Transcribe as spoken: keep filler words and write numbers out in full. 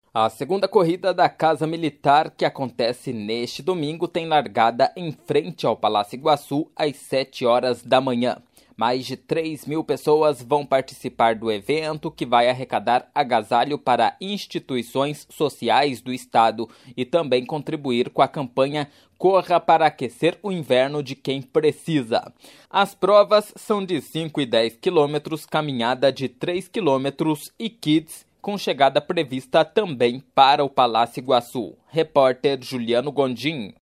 A segunda corrida da Casa Militar, que acontece neste domingo, tem largada em frente ao Palácio Iguaçu às sete horas da manhã. Mais de três mil pessoas vão participar do evento, que vai arrecadar agasalho para instituições sociais do estado e também contribuir com a campanha Corra para aquecer o inverno de quem precisa. As provas são de cinco e dez quilômetros, caminhada de três quilômetros e kids, com chegada prevista também para o Palácio Iguaçu. Repórter Juliano Gondim.